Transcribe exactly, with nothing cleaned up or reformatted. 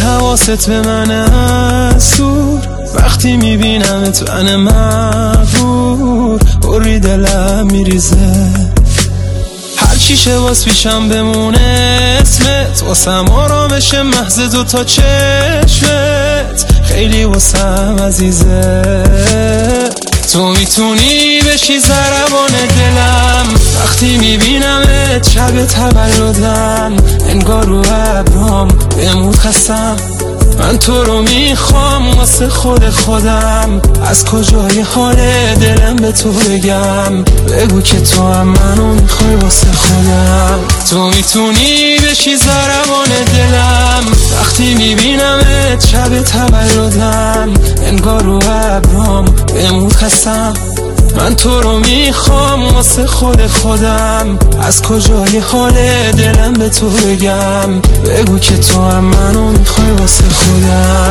حواست به من اسور، وقتی میبینم تو من مغرور، بری دلم میریزه. هر چی شه واس پیشم بمونه اسمت، واسم آرامش محض دوتا چشمت، خیلی واسم عزیزه. تو میتونی بشی ضربان دلم، وقتی میبینمت شب تولدم، انگار رو ابرام بمود خستم. من تو رو میخوام واسه خود خودم، از کجای حال دلم به تو بگم، بگو که تو هم منو میخوای واسه خودم. تو میتونی بشی ضربان دلم، وقتی میبینمت شب تولدم، انگار رو ابرام بمود خستم. من تو رو میخوام واسه خود خودم، از کجای حال دلم به تو بگم، بگو که تو هم منو میخوای واسه خودم.